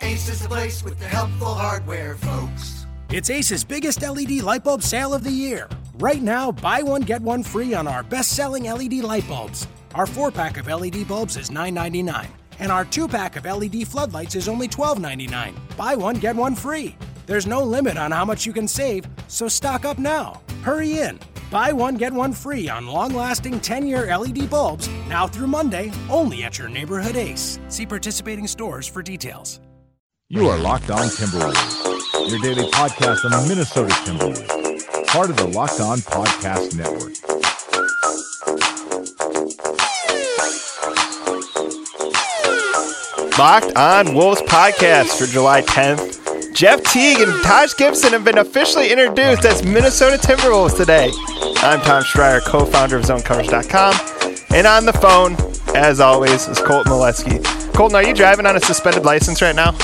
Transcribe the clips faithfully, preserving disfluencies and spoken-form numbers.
Ace is the place with the helpful hardware, folks. It's Ace's biggest L E D light bulb sale of the year. Right now, buy one, get one free on our best-selling L E D light bulbs. Our four-pack of L E D bulbs is nine ninety-nine, and our two-pack of L E D floodlights is only twelve ninety-nine. Buy one, get one free. There's no limit on how much you can save, so stock up now. Hurry in. Buy one, get one free on long-lasting ten-year L E D bulbs now through Monday, only at your neighborhood Ace. See participating stores for details. You are Locked On Timberwolves, your daily podcast on the Minnesota Timberwolves, part of the Locked On Podcast Network. Locked On Wolves podcast for July tenth. Jeff Teague and Taj Gibson have been officially introduced as Minnesota Timberwolves today. I'm Tom Schreier, co-founder of zone coverage dot com. And on the phone, as always, is Colton Molesky. Colton, are you driving on a suspended license right now?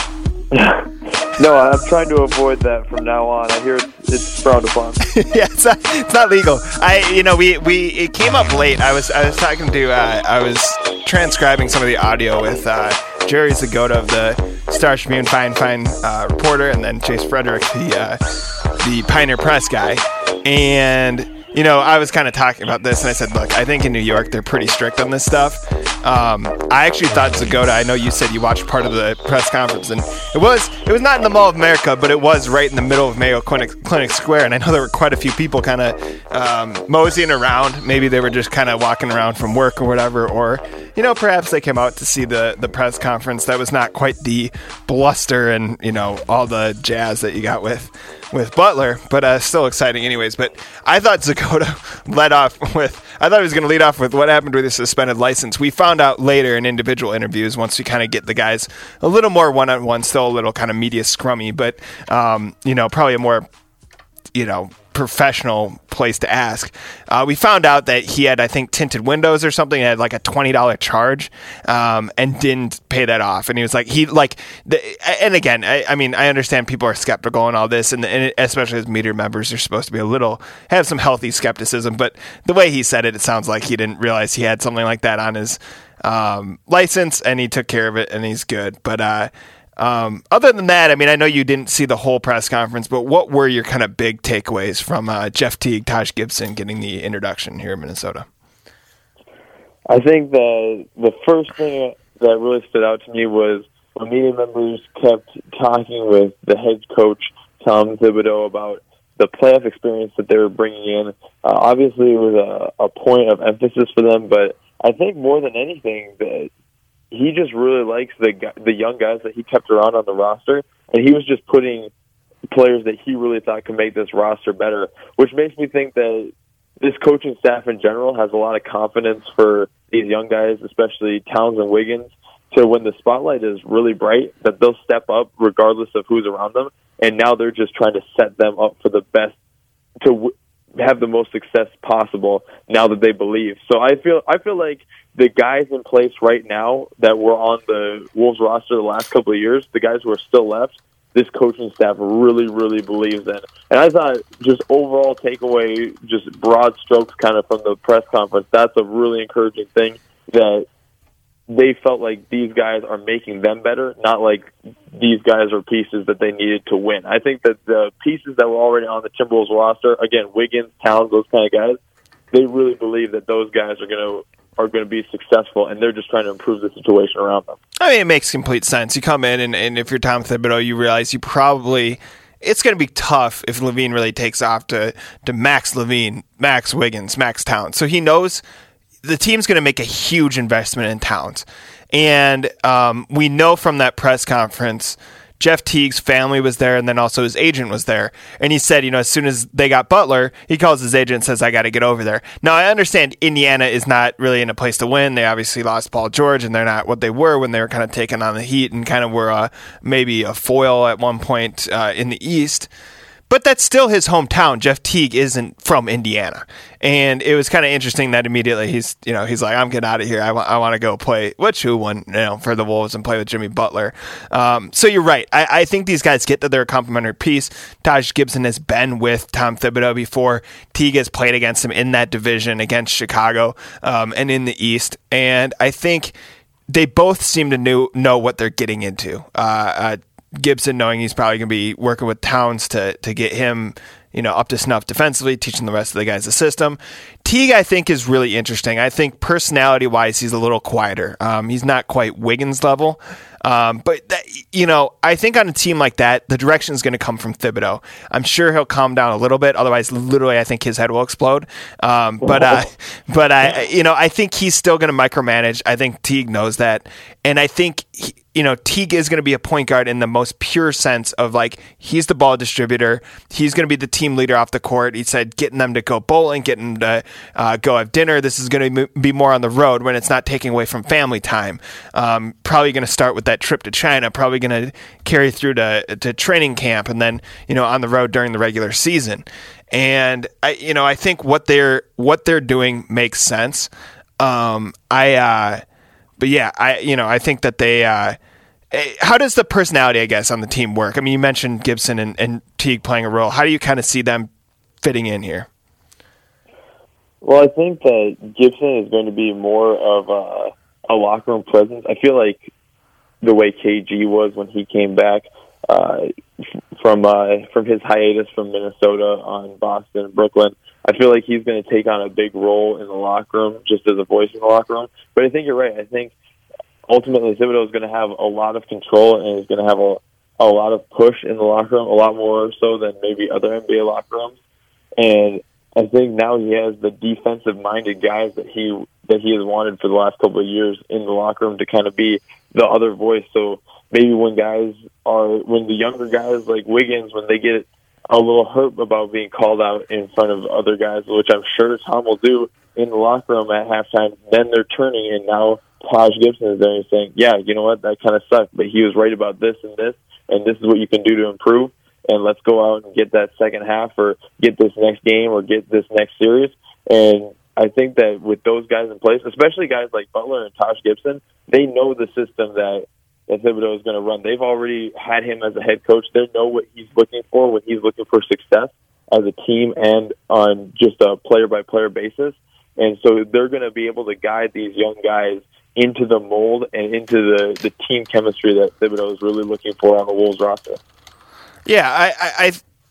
No, I'm trying to avoid that from now on. I hear it's, it's frowned upon. Yeah, it's not, it's not legal. I, you know, we, we it came up late. I was I was talking to uh, I was transcribing some of the audio with uh, Jerry Zgoda of the Star Tribune, fine fine uh, reporter, and then Chase Frederick, the uh, the Pioneer Press guy, and. You know, I was kind of talking about this, and I said, look, I think in New York they're pretty strict on this stuff. Um, I actually thought Zgoda, I know you said you watched part of the press conference, and it was it was not in the Mall of America, but it was right in the middle of Mayo Clinic, Clinic Square, and I know there were quite a few people kind of um, moseying around. Maybe they were just kind of walking around from work or whatever, or, you know, perhaps they came out to see the, the press conference. That was not quite the bluster and, you know, all the jazz that you got with with Butler, but uh, still exciting anyways. But I thought Zgoda led off with, I thought he was going to lead off with what happened with his suspended license. We found out later in individual interviews, once we kind of get the guys a little more one-on-one, still a little kind of media scrummy, but, um, you know, probably a more, you know, professional place to ask. Uh, we found out that he had, I think, tinted windows or something, and had like a twenty dollars charge, um, and didn't pay that off. And he was like, he like, the, and again, I, I mean, I understand people are skeptical and all this, and, and especially as media members, they're supposed to be a little, have some healthy skepticism. But the way he said it, it sounds like he didn't realize he had something like that on his um, license, and he took care of it, and he's good. But, uh, Um, other than that, I mean, I know you didn't see the whole press conference, but what were your kind of big takeaways from uh, Jeff Teague, Taj Gibson getting the introduction here in Minnesota? I think the the first thing that really stood out to me was when media members kept talking with the head coach, Tom Thibodeau, about the playoff experience that they were bringing in. Uh, obviously, it was a, a point of emphasis for them, but I think more than anything that he just really likes the the young guys that he kept around on the roster, and he was just putting players that he really thought could make this roster better, which makes me think that this coaching staff in general has a lot of confidence for these young guys, especially Towns and Wiggins, to when the spotlight is really bright, that they'll step up regardless of who's around them, and now they're just trying to set them up for the best, to w- have the most success possible now that they believe. So I feel I feel like the guys in place right now that were on the Wolves roster the last couple of years, the guys who are still left, this coaching staff really, really believes in. And I thought just overall takeaway, just broad strokes kind of from the press conference, that's a really encouraging thing, that they felt like these guys are making them better, not like these guys are pieces that they needed to win. I think that the pieces that were already on the Timberwolves roster, again, Wiggins, Towns, those kind of guys, they really believe that those guys are going to are going to be successful, and they're just trying to improve the situation around them. I mean, it makes complete sense. You come in, and, and if you're Tom Thibodeau, you realize you probably – it's going to be tough if LaVine really takes off to, to Max LaVine, Max Wiggins, Max Towns. So he knows the team's going to make a huge investment in Towns. And um, we know from that press conference – Jeff Teague's family was there, and then also his agent was there. And he said, you know, as soon as they got Butler, he calls his agent and says, I got to get over there. Now, I understand Indiana is not really in a place to win. They obviously lost Paul George, and they're not what they were when they were kind of taking on the Heat and kind of were uh, maybe a foil at one point uh, in the East. But that's still his hometown. Jeff Teague isn't from Indiana. And it was kind of interesting that immediately he's, you know, he's like, I'm getting out of here. I want, I want to go play, which who won, you know, for the Wolves and play with Jimmy Butler. Um, so you're right. I, I think these guys get that they're a complementary piece. Taj Gibson has been with Tom Thibodeau before. Teague has played against him in that division against Chicago um, and in the East. And I think they both seem to know, know what they're getting into. Uh, uh Gibson knowing he's probably going to be working with Towns to to get him, you know, up to snuff defensively, teaching the rest of the guys the system. Teague, I think, is really interesting. I think personality-wise, he's a little quieter. Um, he's not quite Wiggins level. Um, but, that, you know, I think on a team like that, the direction is going to come from Thibodeau. I'm sure he'll calm down a little bit. Otherwise, literally, I think his head will explode. Um, but, uh, but I, you know, I think he's still going to micromanage. I think Teague knows that. And I think, he, you know, Teague is going to be a point guard in the most pure sense of, like, he's the ball distributor. He's going to be the team leader off the court. He said getting them to go bowling, getting them to uh, go have dinner. This is going to be more on the road when it's not taking away from family time. Um, probably going to start with that trip to China, probably going to carry through to, to training camp, and then, you know, on the road during the regular season. And I, you know, I think what they're, what they're doing makes sense. Um, I, uh, but yeah, I, you know, I think that they, uh, how does the personality, I guess, on the team work? I mean, you mentioned Gibson and, and Teague playing a role. How do you kind of see them fitting in here? Well, I think that Gibson is going to be more of a, a locker room presence. I feel like the way K G was when he came back uh, from uh, from his hiatus from Minnesota on Boston and Brooklyn, I feel like he's going to take on a big role in the locker room, just as a voice in the locker room. But I think you're right. I think ultimately Thibodeau is going to have a lot of control and is going to have a, a lot of push in the locker room, a lot more so than maybe other N B A locker rooms. And I think now he has the defensive-minded guys that he that he has wanted for the last couple of years in the locker room to kind of be the other voice. So maybe when guys are, when the younger guys like Wiggins, when they get a little hurt about being called out in front of other guys, which I'm sure Tom will do in the locker room at halftime, then they're turning, and now Taj Gibson is there and saying, yeah, you know what, that kind of sucked, but he was right about this and this, and this is what you can do to improve, and let's go out and get that second half or get this next game or get this next series. And I think that with those guys in place, especially guys like Butler and Taj Gibson, they know the system that, that Thibodeau is going to run. They've already had him as a head coach. They know what he's looking for when he's looking for success as a team and on just a player-by-player basis. And so they're going to be able to guide these young guys into the mold and into the, the team chemistry that Thibodeau is really looking for on the Wolves roster. Yeah, I, I, I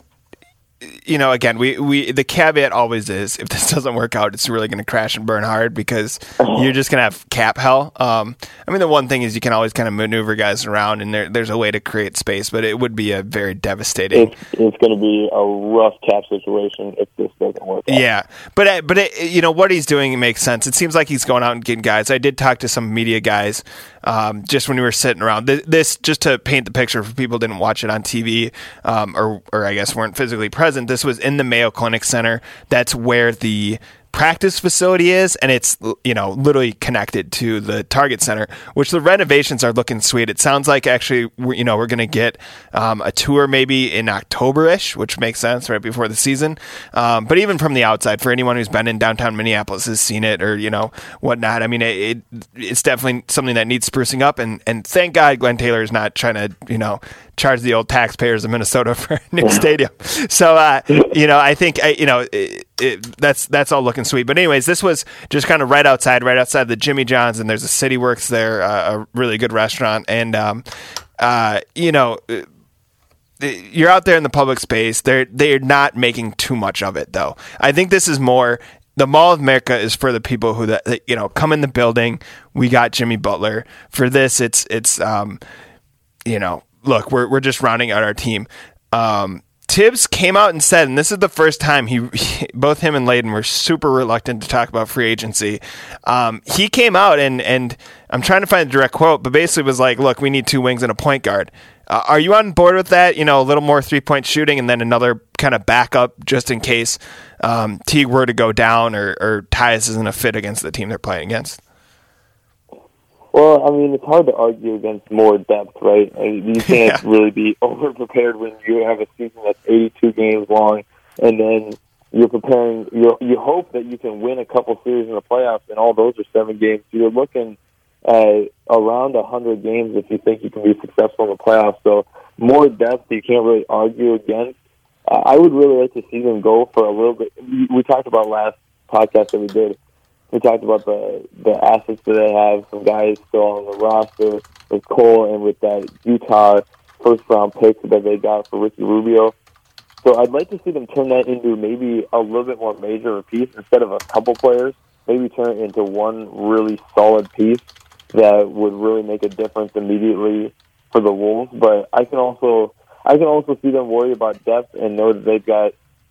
you know, again, we, we the caveat always is if this doesn't work out, it's really going to crash and burn hard because you're just going to have cap hell. Um, I mean, the one thing is you can always kind of maneuver guys around, and there, there's a way to create space, but it would be a very devastating. It's, it's going to be a rough cap situation if this doesn't work out. Yeah, but but it, you know what he's doing makes sense. It seems like he's going out and getting guys. I did talk to some media guys um, just when we were sitting around. This, this just to paint the picture for people who didn't watch it on T V um, or or I guess weren't physically present. This was in the Mayo Clinic Center. That's where the practice facility is, and it's, you know, literally connected to the Target Center, which the renovations are looking sweet. It sounds like actually, we're, you know, we're going to get um, a tour maybe in October-ish, which makes sense right before the season. Um, but even from the outside, for anyone who's been in downtown Minneapolis has seen it or, you know, whatnot. I mean, it, it it's definitely something that needs sprucing up, and, and thank God Glenn Taylor is not trying to, you know, charge the old taxpayers of Minnesota for a new stadium. So, uh, you know, I think, you know, it, it, that's that's all looking sweet. But anyways, this was just kind of right outside, right outside the Jimmy John's, and there's a City Works there, uh, a really good restaurant. And, um, uh, you know, you're out there in the public space. They're, they're not making too much of it, though. I think this is more... The Mall of America is for the people who, that, that you know, come in the building. We got Jimmy Butler. For this, it's, it's um, you know, look, we're we're just rounding out our team. Um, Tibbs came out and said, and this is the first time he, he both him and Layden were super reluctant to talk about free agency. Um, he came out and and I'm trying to find a direct quote, but basically was like, look, we need two wings and a point guard. Uh, are you on board with that? You know, a little more three-point shooting and then another kind of backup just in case um, Teague were to go down or, or Tyus isn't a fit against the team they're playing against? Well, I mean, it's hard to argue against more depth, right? I mean, you can't yeah. really be over-prepared when you have a season that's eighty-two games long, and then you're preparing, you you hope that you can win a couple series in the playoffs, and all those are seven games. So you're looking at around one hundred games if you think you can be successful in the playoffs. So more depth you can't really argue against. Uh, I would really like to see them go for a little bit. We, we talked about last podcast that we did. We talked about the the assets that they have, some guys still on the roster with Cole and with that Utah first round pick that they got for Ricky Rubio. So I'd like to see them turn that into maybe a little bit more major piece instead of a couple players. Maybe turn it into one really solid piece that would really make a difference immediately for the Wolves. But I can also I can also see them worry about depth and know that they've got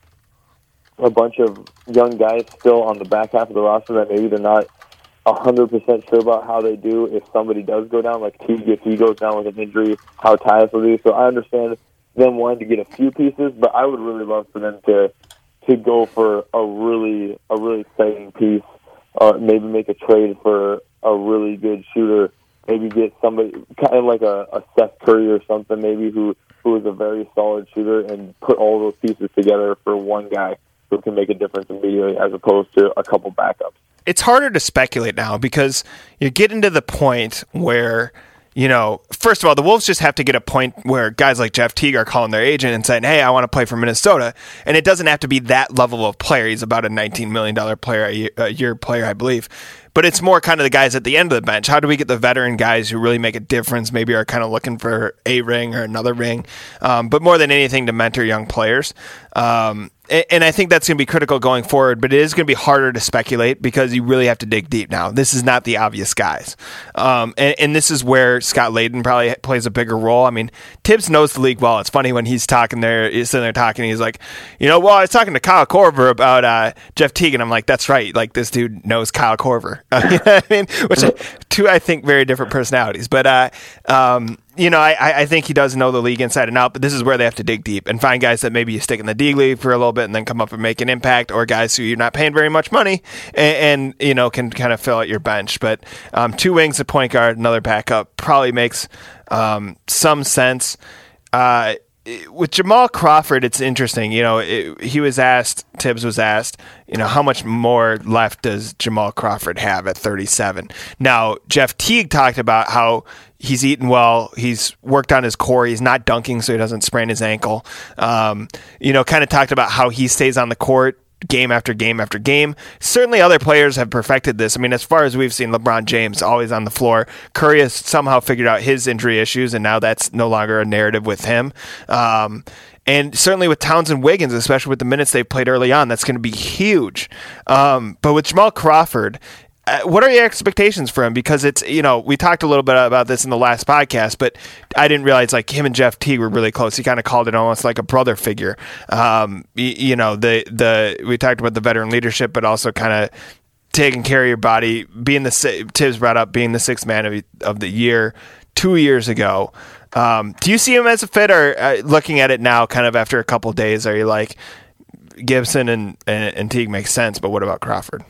a bunch of young guys still on the back half of the roster that maybe they're not one hundred percent sure about how they do if somebody does go down, like Teague, if he goes down with an injury, how Tyus will do. So I understand them wanting to get a few pieces, but I would really love for them to to go for a really a really exciting piece, or maybe make a trade for a really good shooter. Maybe get somebody kind of like a, a Seth Curry or something, maybe who who is a very solid shooter, and put all those pieces together for one guy who can make a difference immediately, as opposed to a couple backups. It's harder to speculate now because you're getting to the point where, you know, first of all, the Wolves just have to get a point where guys like Jeff Teague are calling their agent and saying, hey, I want to play for Minnesota. And it doesn't have to be that level of player. He's about a nineteen million dollars player, a year, a year player, I believe. But it's more kind of the guys at the end of the bench. How do we get the veteran guys who really make a difference, maybe are kind of looking for a ring or another ring, um, but more than anything to mentor young players. Um, and, and I think that's going to be critical going forward, but it is going to be harder to speculate because you really have to dig deep now. This is not the obvious guys. Um, and, and this is where Scott Layden probably plays a bigger role. I mean, Tibbs knows the league well. It's funny when he's talking there, he's sitting there talking, he's like, you know, well, I was talking to Kyle Korver about uh, Jeff Teague, and I'm like, that's right. Like, this dude knows Kyle Korver. Uh, you know what I mean? Which are two, I think, very different personalities. But, uh, um, you know, I, I think he does know the league inside and out, but this is where they have to dig deep and find guys that maybe you stick in the D League for a little bit and then come up and make an impact, or guys who you're not paying very much money and, and you know, can kind of fill out your bench. But um, two wings, a point guard, another backup probably makes um, some sense. Uh, with Jamal Crawford, it's interesting. You know, it, he was asked, Tibbs was asked, you know, how much more left does Jamal Crawford have at thirty-seven? Now, Jeff Teague talked about how he's eaten well, he's worked on his core, he's not dunking so he doesn't sprain his ankle. Um, you know, kind of talked about how he stays on the court game after game after game. Certainly other players have perfected this. I mean, as far as we've seen, LeBron James always on the floor. Curry has somehow figured out his injury issues, and now that's no longer a narrative with him. Um, and certainly with Towns and Wiggins, especially with the minutes they've played early on, that's going to be huge. Um, but with Jamal Crawford, Uh, what are your expectations for him? Because it's, you know, we talked a little bit about this in the last podcast, but I didn't realize like him and Jeff Teague were really close. He kind of called it almost like a brother figure. Um, you, you know, the, the, we talked about the veteran leadership, but also kind of taking care of your body, being the, Tibbs brought up being the sixth man of, of the year two years ago. Um, do you see him as a fit, or uh, looking at it now kind of after a couple of days, are you like Gibson and, and, and Teague makes sense, but what about Crawford?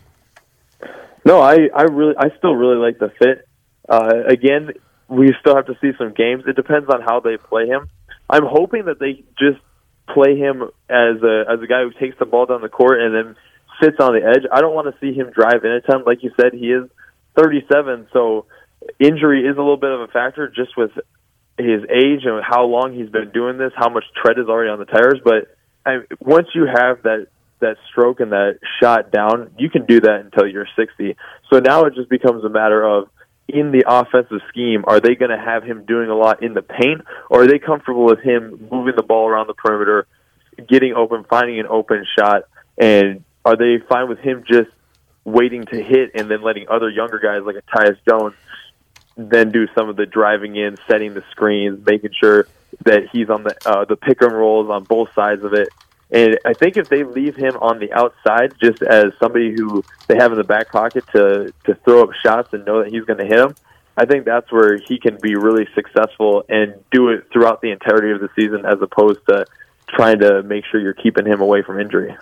No, I, I really, I still really like the fit. Uh, again, we still have to see some games. It depends on how they play him. I'm hoping that they just play him as a as a guy who takes the ball down the court and then sits on the edge. I don't want to see him drive in a ton. Like you said, he is thirty-seven, so injury is a little bit of a factor just with his age and how long he's been doing this, how much tread is already on the tires. But I, once you have that that stroke and that shot down, you can do that until you're sixty. So now it just becomes a matter of, in the offensive scheme, are they going to have him doing a lot in the paint, or are they comfortable with him moving the ball around the perimeter, getting open, finding an open shot, and are they fine with him just waiting to hit and then letting other younger guys like a Tyus Jones then do some of the driving in, setting the screens, making sure that he's on the uh, the pick and rolls on both sides of it. And I think if they leave him on the outside just as somebody who they have in the back pocket to, to throw up shots and know that he's going to hit them, I think that's where he can be really successful and do it throughout the entirety of the season, as opposed to trying to make sure you're keeping him away from injury.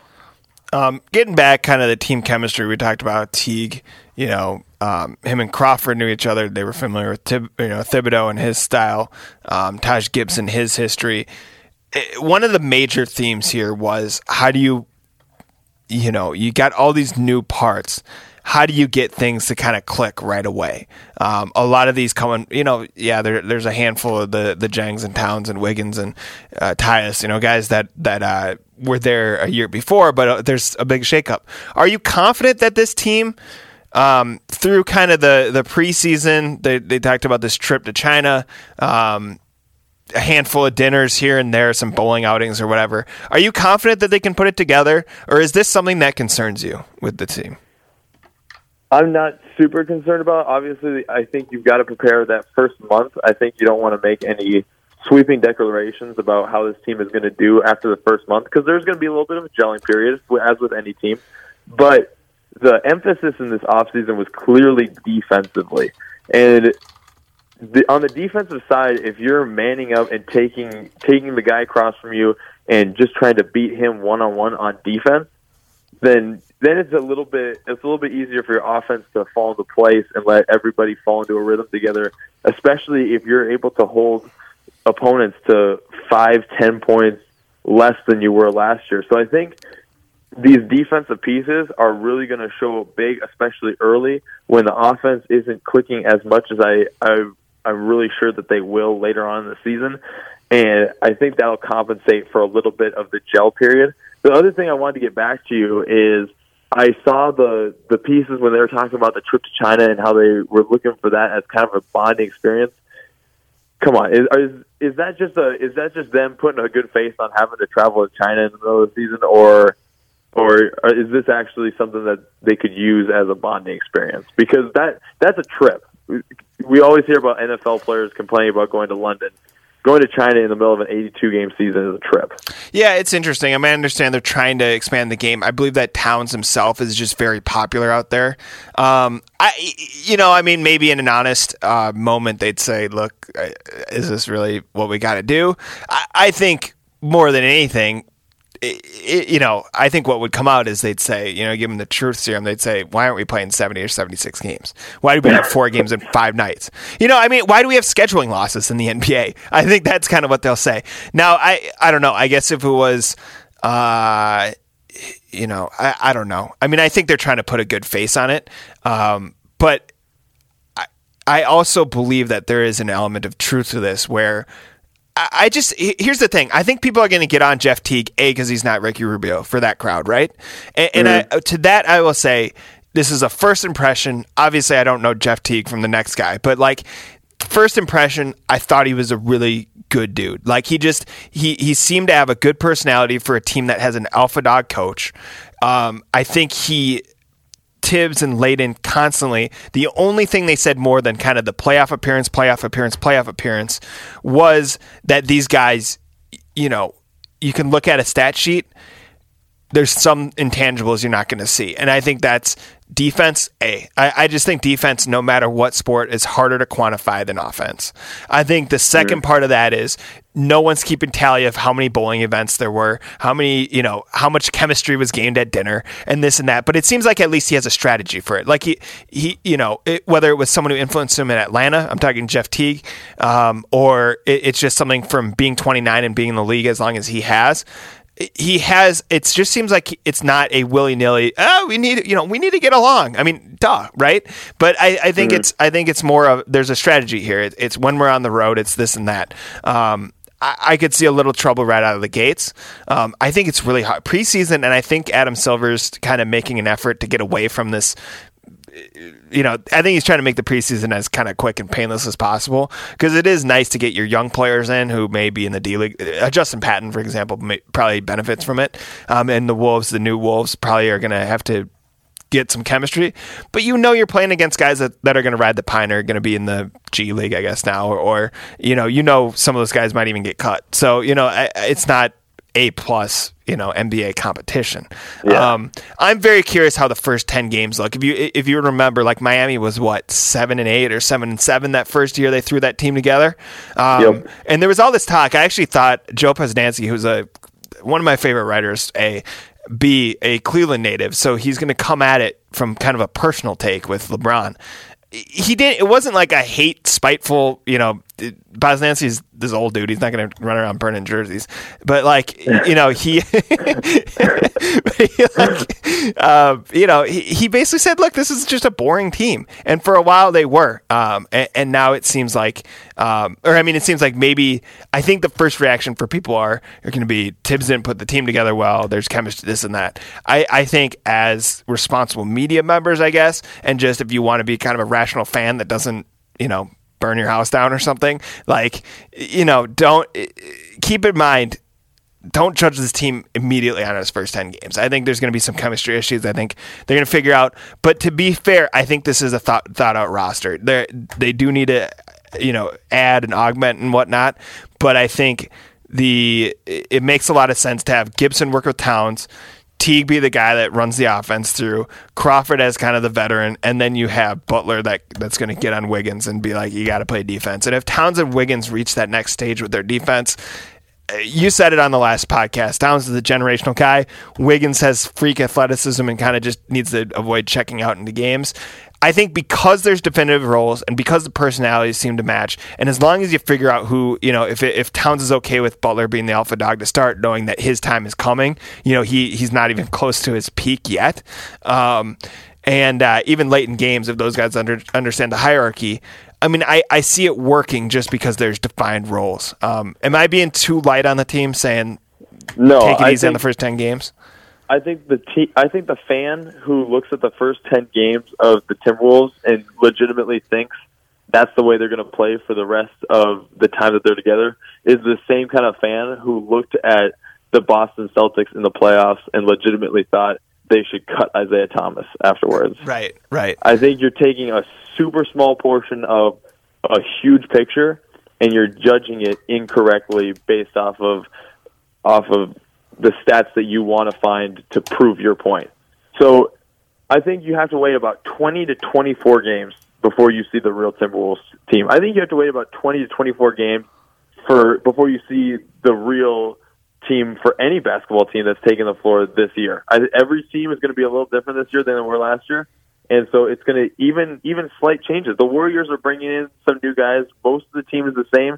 Um, getting back kind of the team chemistry, we talked about Teague, you know, um, him and Crawford knew each other. They were familiar with Thib- you know, Thibodeau and his style, um, Taj Gibson, his history. One of the major themes here was, how do you, you know, you got all these new parts. How do you get things to kind of click right away? Um, a lot of these coming, you know, yeah, there, there's a handful of the, the Jangs and Towns and Wiggins and uh, Tyus, you know, guys that, that uh, were there a year before, but uh, there's a big shakeup. Are you confident that this team, um, through kind of the, the preseason, they, they talked about this trip to China, um, a handful of dinners here and there, some bowling outings or whatever. Are you confident that they can put it together, or is this something that concerns you with the team? I'm not super concerned about it. Obviously, I think you've got to prepare that first month. I think you don't want to make any sweeping declarations about how this team is going to do after the first month, because there's going to be a little bit of a gelling period, as with any team. But the emphasis in this offseason was clearly defensively. And the, on the defensive side, if you're manning up and taking taking the guy across from you and just trying to beat him one-on-one on defense, then then it's a little bit it's a little bit easier for your offense to fall into place and let everybody fall into a rhythm together, especially if you're able to hold opponents to five, ten points less than you were last year. So I think these defensive pieces are really going to show big, especially early when the offense isn't clicking as much as I, I I'm really sure that they will later on in the season. And I think that'll compensate for a little bit of the gel period. The other thing I wanted to get back to you is I saw the, the pieces when they were talking about the trip to China and how they were looking for that as kind of a bonding experience. Come on, is, is is that just a is that just them putting a good face on having to travel to China in the middle of the season, or or is this actually something that they could use as a bonding experience? Because that that's a trip. We always hear about N F L players complaining about going to London. Going to China in the middle of an eighty-two game season is a trip. Yeah, it's interesting. I mean, I understand they're trying to expand the game. I believe that Towns himself is just very popular out there. Um, I, you know, I mean, maybe in an honest uh, moment, they'd say, look, is this really what we got to do? I, I think more than anything, It, it, you know, I think what would come out is they'd say, you know, give them the truth serum. They'd say, why aren't we playing seventy or seventy-six games? Why do we have four games in five nights? You know, I mean, why do we have scheduling losses in the N B A? I think that's kind of what they'll say. Now, I, I don't know. I guess if it was, uh, you know, I, I don't know. I mean, I think they're trying to put a good face on it. Um, but I, I also believe that there is an element of truth to this where I just, here's the thing. I think people are going to get on Jeff Teague, A, because he's not Ricky Rubio for that crowd, right? And, and mm-hmm. I, to that, I will say, this is a first impression. Obviously, I don't know Jeff Teague from the next guy, but like, first impression, I thought he was a really good dude. Like, he just, he, he seemed to have a good personality for a team that has an alpha dog coach. Um, I think he... Tibbs and Layden constantly, the only thing they said more than kind of the playoff appearance, playoff appearance, playoff appearance was that these guys, you know, you can look at a stat sheet, there's some intangibles you're not going to see. And I think that's defense, A. I, I just think defense, no matter what sport, is harder to quantify than offense. I think the second part of that is no one's keeping tally of how many bowling events there were, how many, you know, how much chemistry was gained at dinner and this and that. But it seems like at least he has a strategy for it. Like he, he you know, it, whether it was someone who influenced him in Atlanta, I'm talking Jeff Teague, um, or it, it's just something from being twenty-nine and being in the league as long as he has. He has, it just seems like it's not a willy-nilly, oh, we need, you know, we need to get along. I mean, duh, right? But I, I think mm-hmm. it's, I think it's more of, there's a strategy here. It, it's when we're on the road, it's this and that. Um, I, I could see a little trouble right out of the gates. Um, I think it's really hard preseason, and I think Adam Silver's kind of making an effort to get away from this. You know, I think he's trying to make the preseason as kind of quick and painless as possible, because it is nice to get your young players in who may be in the D League. Uh, Justin Patton, for example, may, probably benefits from it. Um, and the Wolves, the new Wolves, probably are going to have to get some chemistry. But you know, you're playing against guys that, that are going to ride the pine, are going to be in the G League, I guess now, or, or you know, you know, some of those guys might even get cut. So you know, I, it's not A plus, you know, N B A competition. Yeah. Um, I'm very curious how the first ten games look. If you if you remember, like Miami was what seven and eight or seven and seven that first year they threw that team together. Um, yep. And there was all this talk. I actually thought Joe Posnanski, who's a one of my favorite writers, a B, a Cleveland native, so he's going to come at it from kind of a personal take with LeBron. He didn't. It wasn't like a hate, spiteful. You know, Posnanski's this old dude. He's not going to run around burning jerseys. But like, you know, he, he like, uh, you know, he, he basically said, "Look, this is just a boring team." And for a while they were, um, and, and now it seems like, um, or I mean, it seems like maybe I think the first reaction for people are are going to be Tibbs didn't put the team together well. There's chemistry, this and that. I, I think as responsible media members, I guess, and just if you want to be kind of a rational fan that doesn't, you know, burn your house down or something. Like, you know, don't keep in mind, don't judge this team immediately on its first ten games. I think there's going to be some chemistry issues. I think they're going to figure out. But to be fair, I think this is a thought thought out roster. They they do need to, you know, add and augment and whatnot. But I think the it makes a lot of sense to have Gibson work with Towns, Teague be the guy that runs the offense through, Crawford as kind of the veteran, and then you have Butler that that's going to get on Wiggins and be like, you got to play defense. And if Towns and Wiggins reach that next stage with their defense, you said it on the last podcast, Towns is a generational guy. Wiggins has freak athleticism and kind of just needs to avoid checking out into games. I think because there's definitive roles and because the personalities seem to match, and as long as you figure out who, you know, if it, if Towns is okay with Butler being the alpha dog to start, knowing that his time is coming, you know, he he's not even close to his peak yet. Um, and uh, even late in games, if those guys under, understand the hierarchy, I mean, I, I see it working just because there's defined roles. Um, am I being too light on the team saying no, take it I easy think, on the first ten games? I think the te- I think the fan who looks at the first ten games of the Timberwolves and legitimately thinks that's the way they're going to play for the rest of the time that they're together is the same kind of fan who looked at the Boston Celtics in the playoffs and legitimately thought they should cut Isaiah Thomas afterwards. Right, right. I think you're taking a super small portion of a huge picture and you're judging it incorrectly based off of off of the stats that you want to find to prove your point. So I think you have to wait about twenty to twenty-four games before you see the real Timberwolves team. I think you have to wait about twenty to twenty-four games for before you see the real team for any basketball team that's taking the floor this year. I, every team is going to be a little different this year than they were last year. And so it's going to even even slight changes. The Warriors are bringing in some new guys. Most of the team is the same.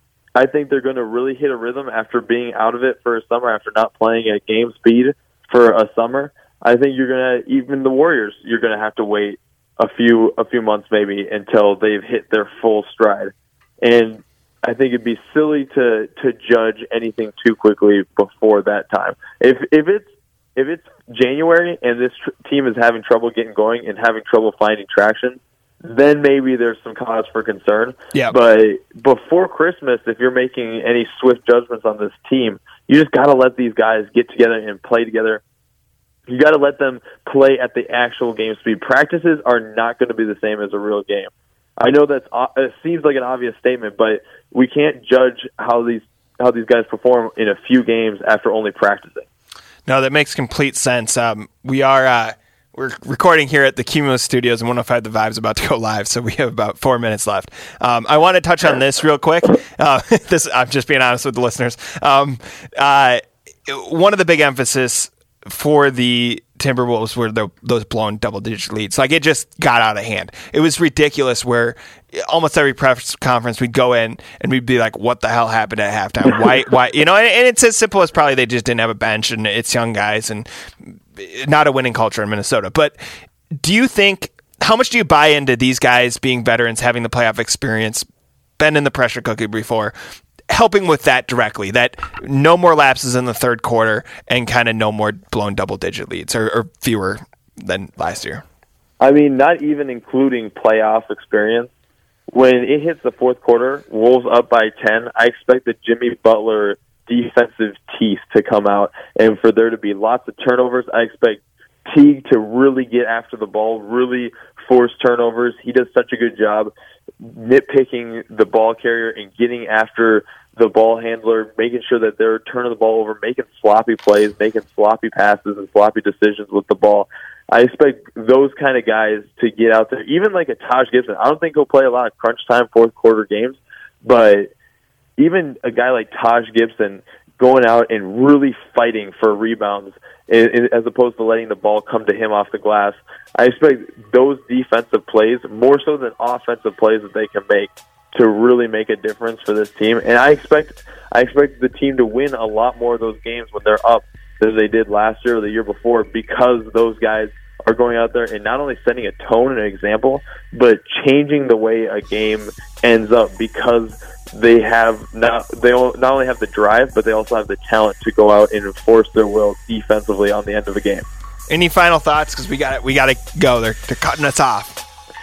I think they're going to really hit a rhythm after being out of it for a summer, after not playing at game speed for a summer. I think you're going to, even the Warriors, you're going to have to wait a few a few months maybe until they've hit their full stride. And I think it'd be silly to to judge anything too quickly before that time. If if it's if it's January and this tr- team is having trouble getting going and having trouble finding traction, then maybe there's some cause for concern. Yeah. But before Christmas, if you're making any swift judgments on this team, you just got to let these guys get together and play together. You got to let them play at the actual game speed. Practices are not going to be the same as a real game. I know that's it seems like an obvious statement, but we can't judge how these how these guys perform in a few games after only practicing. No, that makes complete sense. Um, we are uh, we're recording here at the Cumulus Studios, and one oh five The Vibe's about to go live, so we have about four minutes left. Um, I want to touch on this real quick. Uh, this I'm just being honest with the listeners. Um, uh, one of the big emphasis for the Timberwolves were the, those blown double-digit leads. Like, it just got out of hand. It was ridiculous where almost every press conference we'd go in and we'd be like, what the hell happened at halftime? Why, why, you know, and, and it's as simple as probably they just didn't have a bench and it's young guys and not a winning culture in Minnesota. But do you think, how much do you buy into these guys being veterans, having the playoff experience, been in the pressure cooker before, helping with that directly, that no more lapses in the third quarter and kind of no more blown double-digit leads or, or fewer than last year? I mean, not even including playoff experience. When it hits the fourth quarter, Wolves up by ten, I expect the Jimmy Butler defensive teeth to come out and for there to be lots of turnovers. I expect Teague to really get after the ball, really force turnovers. He does such a good job nitpicking the ball carrier and getting after the ball handler, making sure that they're turning the ball over, making sloppy plays, making sloppy passes and sloppy decisions with the ball. I expect those kind of guys to get out there. Even like a Taj Gibson, I don't think he'll play a lot of crunch time fourth quarter games, but even a guy like Taj Gibson going out and really fighting for rebounds as opposed to letting the ball come to him off the glass. I expect those defensive plays, more so than offensive plays that they can make, to really make a difference for this team. And I expect I expect the team to win a lot more of those games when they're up than they did last year or the year before, because those guys are going out there and not only setting a tone and an example, but changing the way a game ends up, because they have not they not only have the drive, but they also have the talent to go out and enforce their will defensively on the end of the game. Any final thoughts? Because we got we got to go. They're they're cutting us off.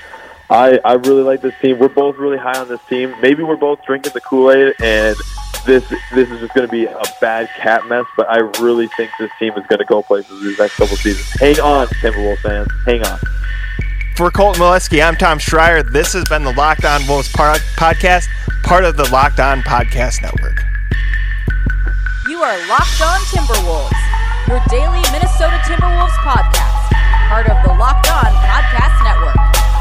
I, I really like this team. We're both really high on this team. Maybe we're both drinking the Kool-Aid, and this this is just going to be a bad cat mess, but I really think this team is going to go places these next couple seasons. Hang on, Timberwolves fans. Hang on. For Colton Molesky, I'm Tom Schreier. This has been the Locked On Wolves podcast, part of the Locked On Podcast Network. You are Locked On Timberwolves, your daily Minnesota Timberwolves podcast, part of the Locked On Podcast Network.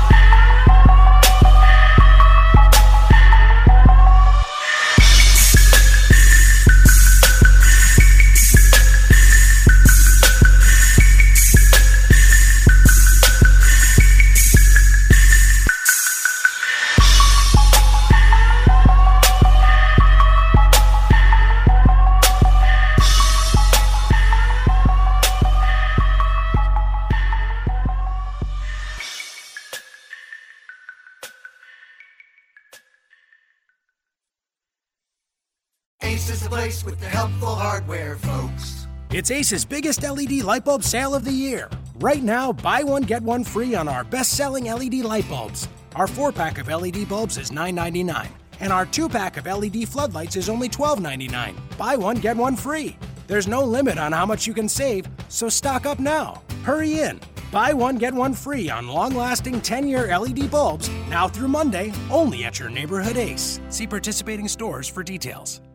Ace is the place with the helpful hardware, folks. It's Ace's biggest L E D light bulb sale of the year. Right now, buy one, get one free on our best-selling L E D light bulbs. Our four-pack of L E D bulbs is nine ninety-nine, and our two-pack of L E D floodlights is only twelve ninety-nine. Buy one, get one free. There's no limit on how much you can save, so stock up now. Hurry in. Buy one, get one free on long-lasting ten-year L E D bulbs now through Monday, only at your neighborhood Ace. See participating stores for details.